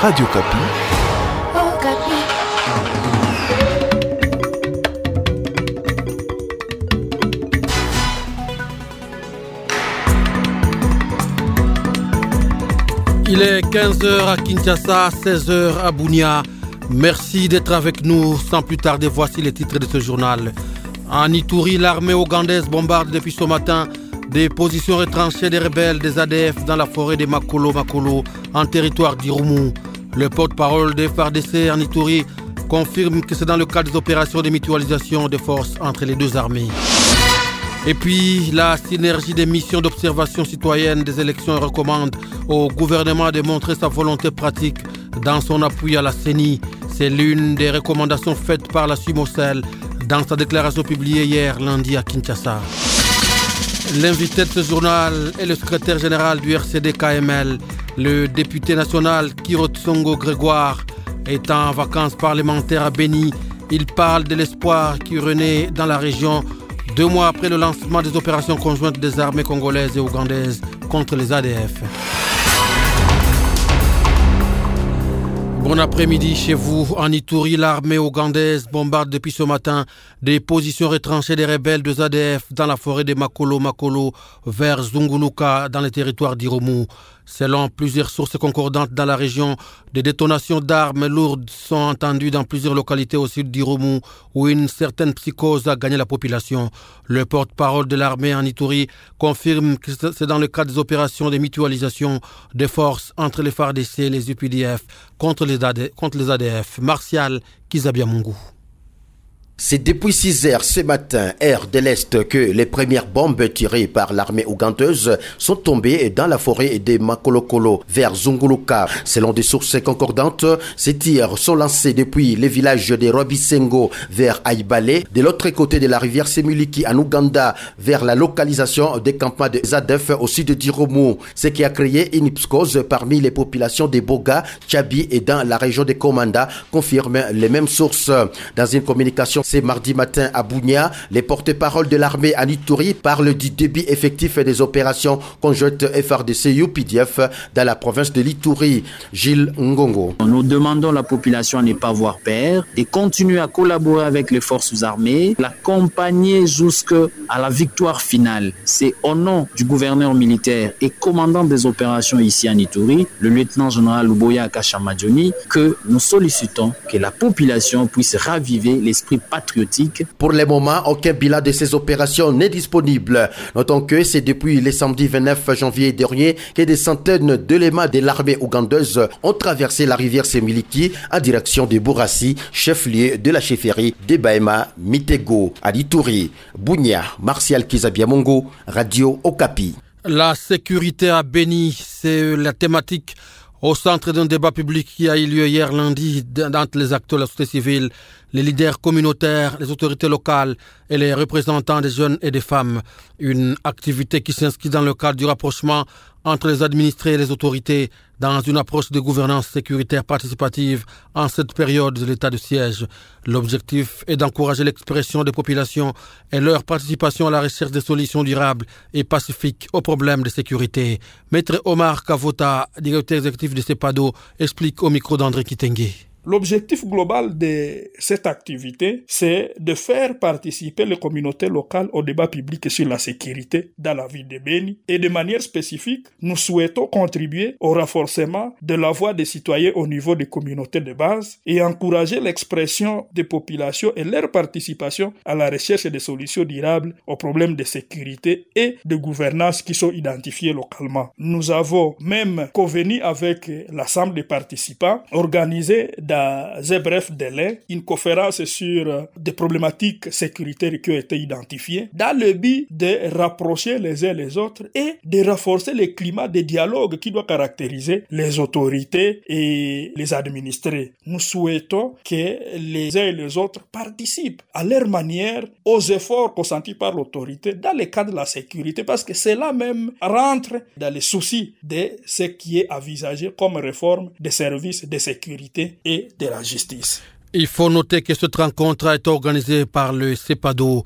Radio Kapi. Il est 15h à Kinshasa, 16h à Bunia. Merci d'être avec nous. Sans plus tarder, voici les titres de ce journal. En Ituri, l'armée ougandaise bombarde depuis ce matin des positions retranchées des rebelles des ADF dans la forêt de Makolo en territoire d'Irumu. Le porte-parole des FARDC en Ituri confirme que c'est dans le cadre des opérations de mutualisation des forces entre les deux armées. Et puis, la synergie des missions d'observation citoyenne des élections recommande au gouvernement de montrer sa volonté pratique dans son appui à la CENI. C'est l'une des recommandations faites par la SUMOCEL dans sa déclaration publiée hier lundi à Kinshasa. L'invité de ce journal est le secrétaire général du RCD-KML, le député national Kirotsongo Grégoire, est en vacances parlementaires à Beni. Il parle de l'espoir qui renaît dans la région 2 mois après le lancement des opérations conjointes des armées congolaises et ougandaises contre les ADF. Bon après-midi chez vous. En Ituri, l'armée ougandaise bombarde depuis ce matin des positions retranchées des rebelles des ADF dans la forêt de Makolo vers Zunguluka dans le territoire d'Irumu. Selon plusieurs sources concordantes dans la région, des détonations d'armes lourdes sont entendues dans plusieurs localités au sud d'Irumu où une certaine psychose a gagné la population. Le porte-parole de l'armée en Ituri confirme que c'est dans le cadre des opérations de mutualisation des forces entre les FARDC et les UPDF contre les ADF. Martial Kizabiamungu. C'est depuis 6 heures ce matin, heure de l'Est, que les premières bombes tirées par l'armée ougandaise sont tombées dans la forêt de Makolo vers Zunguluka. Selon des sources concordantes, ces tirs sont lancés depuis les villages de Robisengo vers Aïbalé, de l'autre côté de la rivière Semuliki en Ouganda, vers la localisation des campements des ADF au sud d'Irumu, ce qui a créé une psychose parmi les populations de Boga, Tchabi et dans la région de Komanda, confirment les mêmes sources. Dans une communication c'est mardi matin à Bunia, les porte-paroles de l'armée en Ituri parlent du début effectif des opérations conjointes FARDC-UPDF dans la province de l'Ituri. Gilles Ngongo. Nous demandons à la population à ne pas avoir peur, de continuer à collaborer avec les forces armées, l'accompagner jusqu'à la victoire finale. C'est au nom du gouverneur militaire et commandant des opérations ici en Ituri, le lieutenant-général Uboya Kashamadjoni, que nous sollicitons que la population puisse raviver l'esprit patriotique. Pour le moment, aucun bilan de ces opérations n'est disponible. Notons que c'est depuis le samedi 29 janvier dernier que des centaines d'éléments de l'armée ougandaise ont traversé la rivière Semiliki en direction de Bourassi, chef-lieu de la chefferie de Bahema Mitego. À Ituri, Bunia, Martial Kizabiamungu, Radio Okapi. La sécurité à Beni, c'est la thématique au centre d'un débat public qui a eu lieu hier lundi entre les acteurs de la société civile, les leaders communautaires, les autorités locales et les représentants des jeunes et des femmes. Une activité qui s'inscrit dans le cadre du rapprochement entre les administrés et les autorités dans une approche de gouvernance sécuritaire participative en cette période de l'état de siège. L'objectif est d'encourager l'expression des populations et leur participation à la recherche de solutions durables et pacifiques aux problèmes de sécurité. Maître Omar Kavota, directeur exécutif de CEPADO, explique au micro d'André Kitenge. L'objectif global de cette activité, c'est de faire participer les communautés locales au débat public sur la sécurité dans la ville de Beni. Et de manière spécifique, nous souhaitons contribuer au renforcement de la voix des citoyens au niveau des communautés de base et encourager l'expression des populations et leur participation à la recherche des solutions durables aux problèmes de sécurité et de gouvernance qui sont identifiés localement. Nous avons même convenu avec l'ensemble des participants, organisé dans un bref délai, une conférence sur des problématiques sécuritaires qui ont été identifiées, dans le but de rapprocher les uns les autres et de renforcer le climat de dialogue qui doit caractériser les autorités et les administrés. Nous souhaitons que les uns et les autres participent à leur manière aux efforts consentis par l'autorité dans le cadre de la sécurité, parce que cela même rentre dans les soucis de ce qui est envisagé comme réforme des services de sécurité et de la justice. Il faut noter que cette rencontre a été organisée par le CEPADO.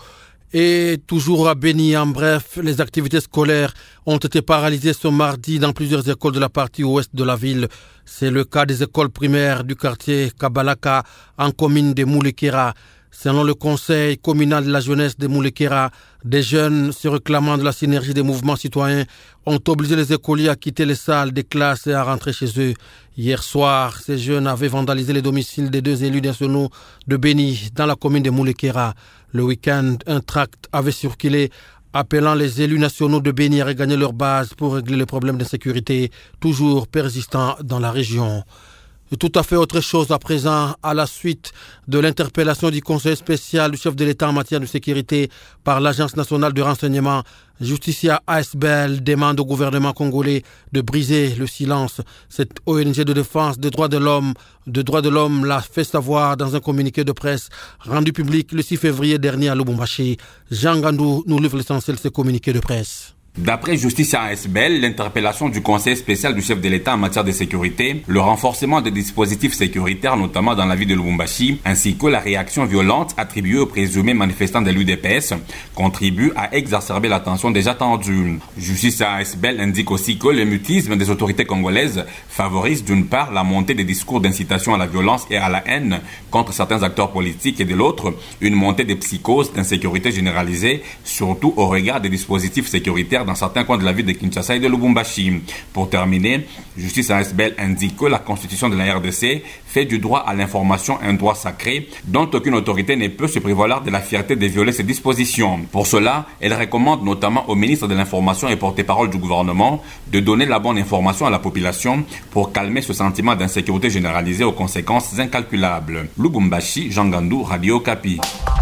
Et toujours à Béni, en bref, les activités scolaires ont été paralysées ce mardi dans plusieurs écoles de la partie ouest de la ville. C'est le cas des écoles primaires du quartier Kabalaka en commune de Moulekera. Selon le conseil communal de la jeunesse de Moulekera, des jeunes se réclamant de la synergie des mouvements citoyens ont obligé les écoliers à quitter les salles des classes et à rentrer chez eux. Hier soir, ces jeunes avaient vandalisé les domiciles des 2 élus nationaux de Béni dans la commune de Moulekera. Le week-end, un tract avait circulé appelant les élus nationaux de Béni à regagner leur base pour régler les problèmes d'insécurité toujours persistants dans la région. Et tout à fait autre chose à présent, à la suite de l'interpellation du conseil spécial du chef de l'État en matière de sécurité par l'Agence nationale de renseignement, Justicia ASBL demande au gouvernement congolais de briser le silence. Cette ONG de défense des droits de l'homme l'a fait savoir dans un communiqué de presse rendu public le 6 février dernier à Lubumbashi. Jean Gandou nous livre l'essentiel de ce communiqué de presse. D'après Justicia ASBL, l'interpellation du conseil spécial du chef de l'État en matière de sécurité, le renforcement des dispositifs sécuritaires, notamment dans la ville de Lubumbashi, ainsi que la réaction violente attribuée aux présumés manifestants de l'UDPS, contribuent à exacerber la tension déjà tendue. Justicia ASBL indique aussi que le mutisme des autorités congolaises favorise d'une part la montée des discours d'incitation à la violence et à la haine contre certains acteurs politiques et de l'autre, une montée des psychoses d'insécurité généralisée, surtout au regard des dispositifs sécuritaires dans certains coins de la ville de Kinshasa et de Lubumbashi. Pour terminer, Justice ASBL indique que la constitution de la RDC fait du droit à l'information un droit sacré dont aucune autorité ne peut se prévaloir de la fierté de violer ses dispositions. Pour cela, elle recommande notamment au ministre de l'Information et porte-parole du gouvernement de donner la bonne information à la population pour calmer ce sentiment d'insécurité généralisée aux conséquences incalculables. Lubumbashi, Jean Gandou, Radio Okapi.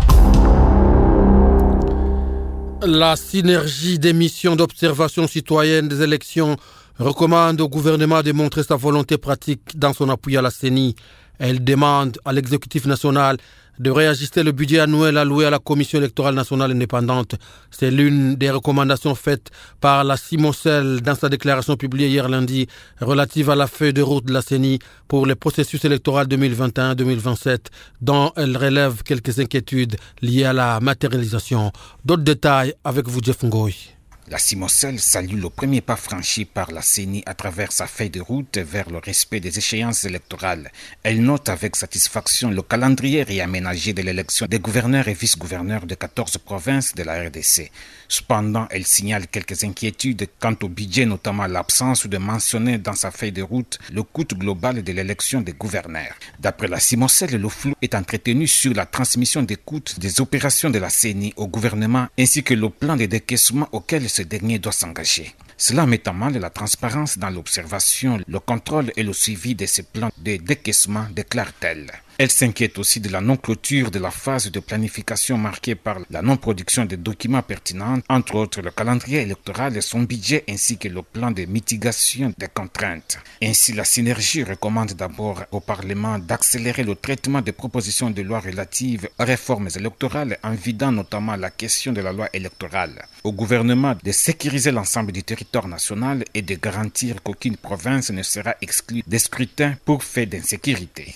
La synergie des missions d'observation citoyenne des élections recommande au gouvernement de montrer sa volonté pratique dans son appui à la CENI. Elle demande à l'exécutif national de réajuster le budget annuel alloué à la Commission électorale nationale indépendante. C'est l'une des recommandations faites par la CIMOCEL dans sa déclaration publiée hier lundi relative à la feuille de route de la CENI pour le processus électoral 2021-2027, dont elle relève quelques inquiétudes liées à la matérialisation. D'autres détails avec vous, Jeff Ngoy. La CIMOCEL salue le premier pas franchi par la CENI à travers sa feuille de route vers le respect des échéances électorales. Elle note avec satisfaction le calendrier réaménagé de l'élection des gouverneurs et vice-gouverneurs de 14 provinces de la RDC. Cependant, elle signale quelques inquiétudes quant au budget, notamment l'absence de mentionner dans sa feuille de route le coût global de l'élection des gouverneurs. D'après la CIMOCEL, le flou est entretenu sur la transmission des coûts des opérations de la CENI au gouvernement ainsi que le plan de décaissement auquel ce dernier doit s'engager. Cela met à mal la transparence dans l'observation, le contrôle et le suivi de ces plans de décaissement, déclare-t-elle. Elle s'inquiète aussi de la non-clôture de la phase de planification marquée par la non-production de documents pertinents, entre autres le calendrier électoral et son budget ainsi que le plan de mitigation des contraintes. Ainsi, la synergie recommande d'abord au Parlement d'accélérer le traitement des propositions de loi relatives aux réformes électorales en vidant notamment la question de la loi électorale. Au gouvernement de sécuriser l'ensemble du territoire national et de garantir qu'aucune province ne sera exclue des scrutins pour fait d'insécurité.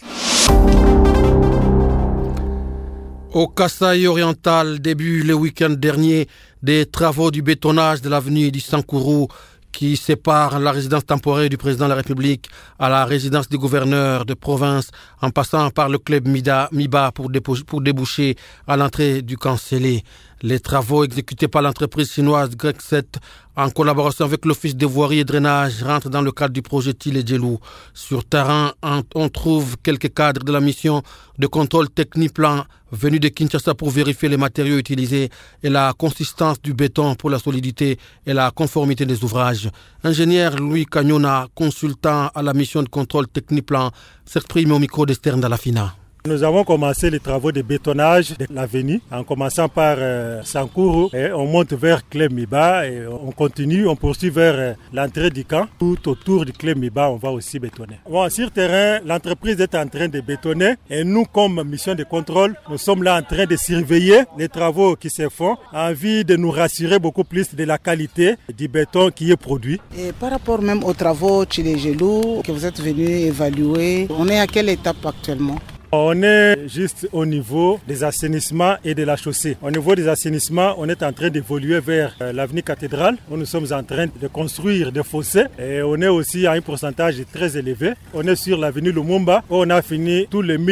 Au Kasaï oriental, début le week-end dernier, des travaux du bétonnage de l'avenue du Sankourou qui sépare la résidence temporaire du président de la République à la résidence du gouverneur de province en passant par le club MIBA pour déboucher à l'entrée du Cancellé. Les travaux exécutés par l'entreprise chinoise Grec 7 en collaboration avec l'Office de voirie et drainage rentrent dans le cadre du projet Tile Djelou. Sur terrain, on trouve quelques cadres de la mission de contrôle Techniplan venus de Kinshasa pour vérifier les matériaux utilisés et la consistance du béton pour la solidité et la conformité des ouvrages. Ingénieur Louis Cagnona, consultant à la mission de contrôle Techniplan, s'exprime au micro d'Esther Ndalafina. Nous avons commencé les travaux de bétonnage de l'avenue en commençant par Sankourou et on monte vers Club Miba et on continue, on poursuit vers l'entrée du camp. Tout autour du Club Miba, on va aussi bétonner. Bon, sur terrain, l'entreprise est en train de bétonner et nous, comme mission de contrôle, nous sommes là en train de surveiller les travaux qui se font en vue de nous rassurer beaucoup plus de la qualité du béton qui est produit. Et par rapport même aux travaux Tile Djelou que vous êtes venus évaluer, on est à quelle étape actuellement ? On est juste au niveau des assainissements et de la chaussée. Au niveau des assainissements, on est en train d'évoluer vers l'avenue Cathédrale, où nous sommes en train de construire des fossés. Et on est aussi à un pourcentage très élevé. On est sur l'avenue Lumumba, où on a fini tous les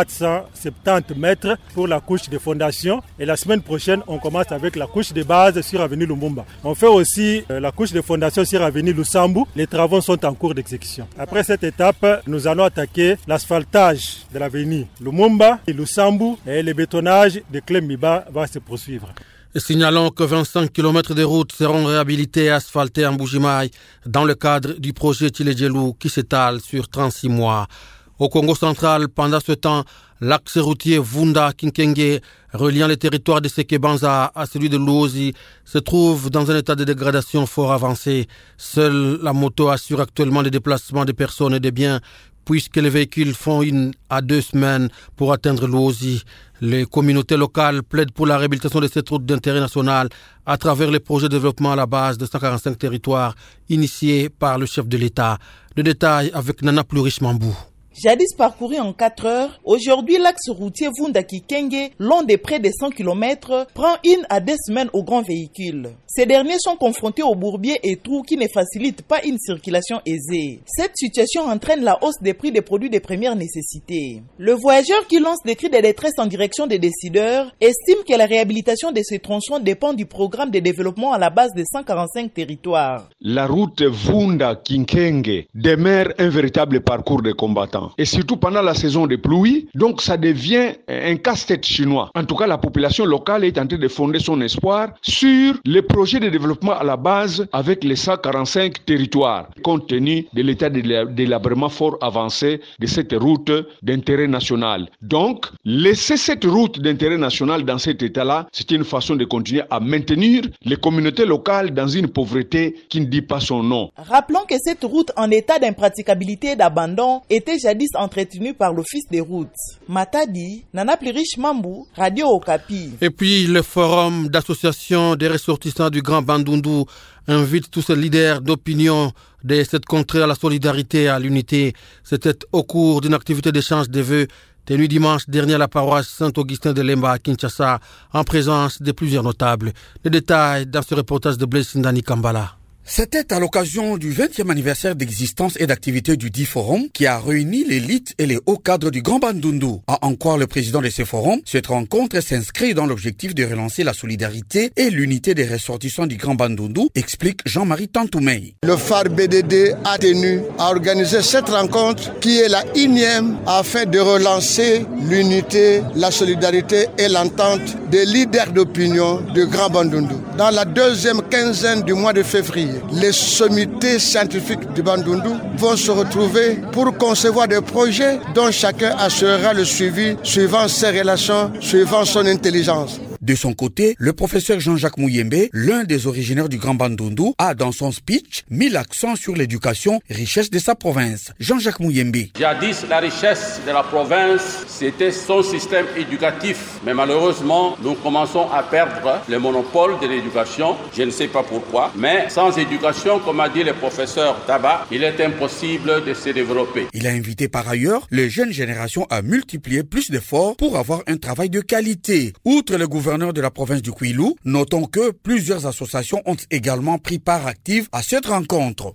1470 mètres pour la couche de fondation. Et la semaine prochaine, on commence avec la couche de base sur avenue Lumumba. On fait aussi la couche de fondation sur avenue Lusambu. Les travaux sont en cours d'exécution. Après cette étape, nous allons attaquer l'asphaltage de l'avenue Lumumba et Lusambu et le bétonnage de Clem-Miba va se poursuivre. Signalons que 25 km de routes seront réhabilités et asphaltés en Mbuji-Mayi dans le cadre du projet Tshilé-Djelou qui s'étale sur 36 mois. Au Congo central, pendant ce temps, l'axe routier Vunda-Kinkenge, reliant les territoires de Sekebanza à celui de Luozi, se trouve dans un état de dégradation fort avancé. Seule la moto assure actuellement les déplacements des personnes et des biens, puisque les véhicules font 1 à 2 semaines pour atteindre Luozi. Les communautés locales plaident pour la réhabilitation de cette route d'intérêt national à travers les projets de développement à la base de 145 territoires initiés par le chef de l'État. Le détail avec Nana Plurish-Mambou. Jadis parcouru en 4 heures, aujourd'hui l'axe routier Vunda-Kikenge, long de près de 100 km, prend 1 à 2 semaines aux grands véhicules. Ces derniers sont confrontés aux bourbiers et trous qui ne facilitent pas une circulation aisée. Cette situation entraîne la hausse des prix des produits de première nécessité. Le voyageur qui lance des cris de détresse en direction des décideurs estime que la réhabilitation de ce tronçon dépend du programme de développement à la base de 145 territoires. La route Vunda-Kikenge demeure un véritable parcours de combattants. Et surtout pendant la saison des pluies, donc ça devient un casse-tête chinois. En tout cas, la population locale est en train de fonder son espoir sur les projets de développement à la base avec les 145 territoires, compte tenu de l'état de délabrement fort avancé de cette route d'intérêt national. Donc, laisser cette route d'intérêt national dans cet état-là, c'est une façon de continuer à maintenir les communautés locales dans une pauvreté qui ne dit pas son nom. Rappelons que cette route en état d'impraticabilité et d'abandon était jadis entretenu par l'Office des routes. Matadi, Nana Plurish-Mambou, Radio Okapi. Et puis le forum d'association des ressortissants du Grand Bandundu invite tous ces leaders d'opinion de cette contrée à la solidarité et à l'unité. C'était au cours d'une activité d'échange de vœux tenue dimanche dernier à la paroisse Saint-Augustin de Lemba à Kinshasa, en présence de plusieurs notables. Les détails dans ce reportage de Blaise Ndani Kambala. C'était à l'occasion du 20e anniversaire d'existence et d'activité du dit forum qui a réuni l'élite et les hauts cadres du Grand Bandundu. À en croire le président de ce forum, cette rencontre s'inscrit dans l'objectif de relancer la solidarité et l'unité des ressortissants du Grand Bandundu, explique Jean-Marie Tantoumei. Le phare BDD a tenu à organiser cette rencontre qui est la 1e afin de relancer l'unité, la solidarité et l'entente des leaders d'opinion du Grand Bandundu. Dans la 2e quinzaine du mois de février, les sommités scientifiques du Bandundu vont se retrouver pour concevoir des projets dont chacun assurera le suivi suivant ses relations, suivant son intelligence. De son côté, le professeur Jean-Jacques Mouyembe, l'un des originaires du Grand Bandundu, a dans son speech mis l'accent sur l'éducation, richesse de sa province. Jean-Jacques Mouyembe. Jadis, la richesse de la province, c'était son système éducatif. Mais malheureusement, nous commençons à perdre le monopole de l'éducation. Je ne sais pas pourquoi. Mais sans éducation, comme a dit le professeur Tabat, il est impossible de se développer. Il a invité par ailleurs les jeunes générations à multiplier plus d'efforts pour avoir un travail de qualité. Outre le gouvernement de la province du Kwilu, notons que plusieurs associations ont également pris part active à cette rencontre.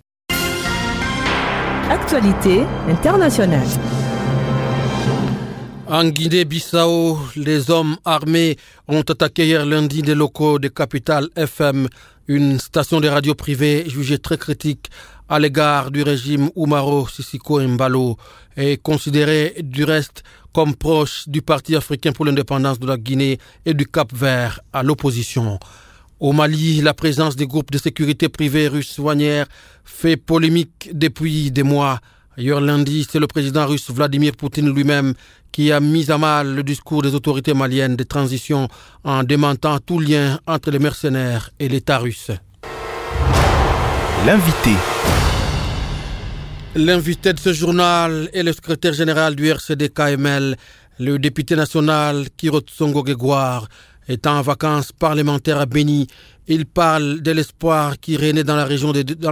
Actualité internationale. En Guinée-Bissau, les hommes armés ont attaqué hier lundi des locaux de Capital FM, une station de radio privée jugée très critique à l'égard du régime Umaro Sissoco Embalo et considérée du reste comme proche du Parti africain pour l'indépendance de la Guinée et du Cap-Vert à l'opposition. Au Mali, la présence des groupes de sécurité privés russes Wagner fait polémique depuis des mois. Hier lundi, c'est le président russe Vladimir Poutine lui-même qui a mis à mal le discours des autorités maliennes de transition en démentant tout lien entre les mercenaires et l'État russe. L'invité de ce journal est le secrétaire général du RCD-KML, le député national Kirot Songo Grégoire. Étant en vacances parlementaires à Béni, il parle de l'espoir qui régnait dans la région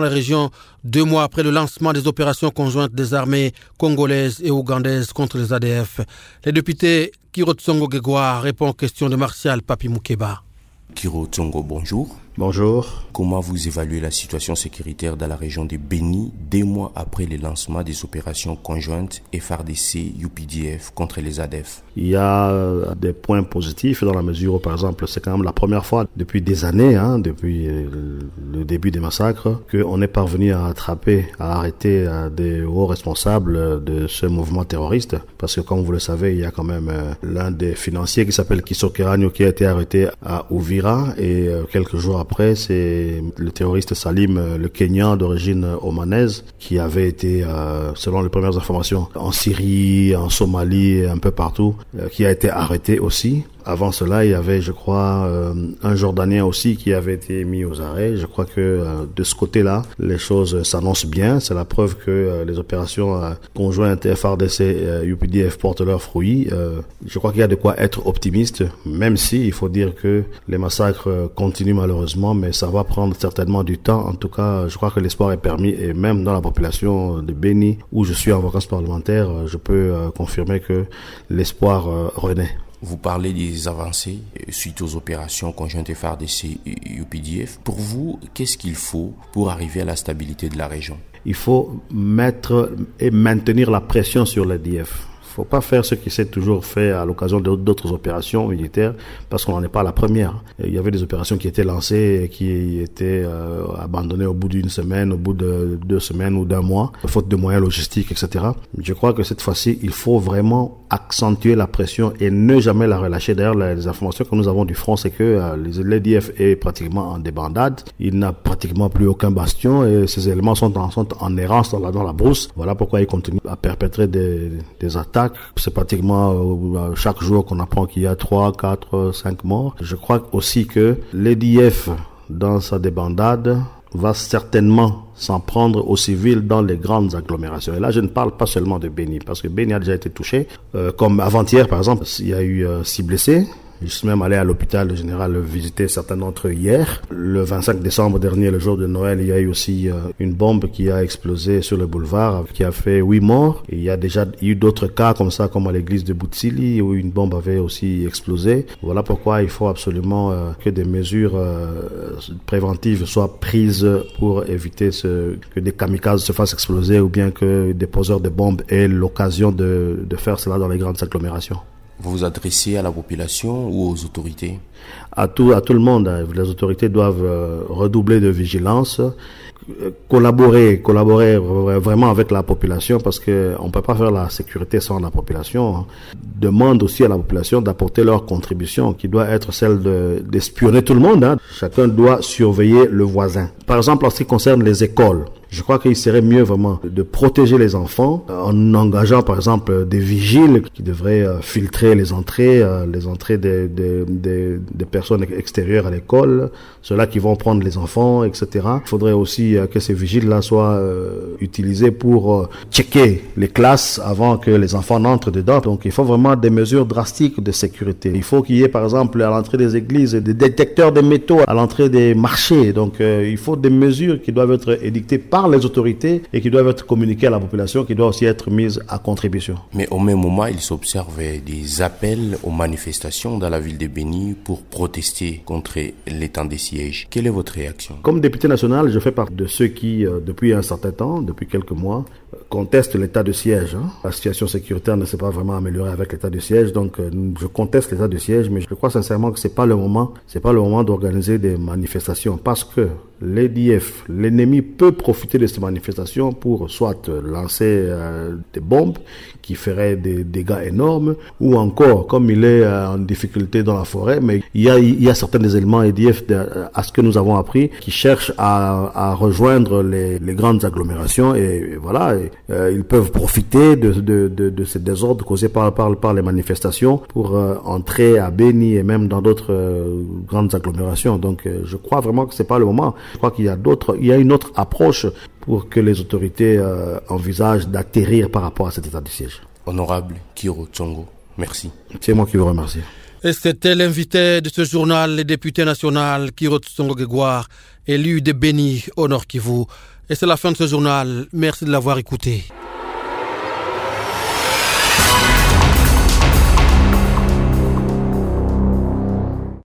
2 mois après le lancement des opérations conjointes des armées congolaises et ougandaises contre les ADF. Le député Kiro Tsongo Gegwa répond aux questions de Martial Papi Moukeba. Kiro Tsongo, bonjour. Bonjour. Comment vous évaluez la situation sécuritaire dans la région de Béni 2 mois après le lancement des opérations conjointes FARDC-UPDF contre les ADF? Il y a des points positifs dans la mesure où, par exemple, c'est quand même la première fois depuis des années, depuis le début des massacres, qu'on est parvenu à attraper, à arrêter des hauts responsables de ce mouvement terroriste. Parce que, comme vous le savez, il y a quand même l'un des financiers qui s'appelle Kiso Keranyo qui a été arrêté à Uvira et quelques jours après, c'est le terroriste Salim, le Kenyan d'origine omanaise, qui avait été, selon les premières informations, en Syrie, en Somalie et un peu partout, qui a été arrêté aussi. Avant cela, il y avait, je crois, un Jordanien aussi qui avait été mis aux arrêts. Je crois que de ce côté-là, les choses s'annoncent bien. C'est la preuve que les opérations conjointes FARDC UPDF portent leurs fruits. Je crois qu'il y a de quoi être optimiste, même si il faut dire que les massacres continuent malheureusement, mais ça va prendre certainement du temps. En tout cas, je crois que l'espoir est permis et même dans la population de Béni, où je suis en vacances parlementaires, je peux confirmer que l'espoir renaît. Vous parlez des avancées suite aux opérations conjointes FARDC et UPDF. Pour vous, qu'est-ce qu'il faut pour arriver à la stabilité de la région? Il faut mettre et maintenir la pression sur l'ADF. Il ne faut pas faire ce qui s'est toujours fait à l'occasion d'autres opérations militaires parce qu'on n'en est pas la première. Il y avait des opérations qui étaient lancées et qui étaient abandonnées au bout d'une semaine, au bout de 2 semaines ou d'1 mois, faute de moyens logistiques, etc. Je crois que cette fois-ci, il faut vraiment accentuer la pression et ne jamais la relâcher. D'ailleurs, les informations que nous avons du front, c'est que l'ADF est pratiquement en débandade. Il n'a pratiquement plus aucun bastion et ces éléments sont en errance dans la brousse. Voilà pourquoi ils continuent à perpétrer des attaques. C'est pratiquement chaque jour qu'on apprend qu'il y a 3, 4, 5 morts. Je crois aussi que l'ADF, dans sa débandade, va certainement s'en prendre aux civils dans les grandes agglomérations. Et là, je ne parle pas seulement de Béni, parce que Béni a déjà été touché. Comme avant-hier, par exemple, il y a eu 6 blessés. Je suis même allé à l'hôpital général visiter certains d'entre eux hier. Le 25 décembre dernier, le jour de Noël, il y a eu aussi une bombe qui a explosé sur le boulevard, qui a fait 8 morts. Et il y a déjà eu d'autres cas comme ça, comme à l'église de Boutsili, où une bombe avait aussi explosé. Voilà pourquoi il faut absolument que des mesures préventives soient prises pour éviter que des kamikazes se fassent exploser ou bien que des poseurs de bombes aient l'occasion de faire cela dans les grandes agglomérations. Vous vous adressez à la population ou aux autorités? À tout le monde. Les autorités doivent redoubler de vigilance, collaborer vraiment avec la population parce que on peut pas faire la sécurité sans la population. Demande aussi à la population d'apporter leur contribution qui doit être celle d'espionner tout le monde. Chacun doit surveiller le voisin. Par exemple, en ce qui concerne les écoles, je crois qu'il serait mieux vraiment de protéger les enfants en engageant par exemple des vigiles qui devraient filtrer les entrées des personnes extérieures à l'école, ceux-là qui vont prendre les enfants, etc. Il faudrait aussi que ces vigiles-là soient utilisés pour checker les classes avant que les enfants n'entrent dedans. Donc il faut vraiment des mesures drastiques de sécurité. Il faut qu'il y ait par exemple à l'entrée des églises des détecteurs de métaux à l'entrée des marchés. Donc il faut des mesures qui doivent être édictées par les autorités et qui doivent être communiquées à la population, qui doivent aussi être mises à contribution. Mais au même moment, il s'observe des appels aux manifestations dans la ville de Béni pour protester contre l'état de siège. Quelle est votre réaction? Comme député national, je fais partie de ceux qui, depuis un certain temps, depuis quelques mois, contestent l'état de siège. La situation sécuritaire ne s'est pas vraiment améliorée avec l'état de siège, donc je conteste l'état de siège, mais je crois sincèrement que c'est pas le moment d'organiser des manifestations parce que l'ADF, l'ennemi peut profiter de ces manifestations pour soit lancer des bombes qui feraient des dégâts énormes ou encore, comme il est en difficulté dans la forêt, mais il y a certains des éléments ADF à ce que nous avons appris qui cherchent à rejoindre les grandes agglomérations et voilà, ils peuvent profiter de ces désordres causés par les manifestations pour entrer à Béni et même dans d'autres grandes agglomérations. Donc je crois vraiment que c'est pas le moment. Je crois qu'il y a une autre approche pour que les autorités envisagent d'atterrir par rapport à cet état de siège. Honorable Kiro Tsongo, merci. C'est moi qui vous remercie. Et c'était l'invité de ce journal, le député national Kirot Songo-Gégouar, élu de Béni au Nord Kivu. Et c'est la fin de ce journal. Merci de l'avoir écouté.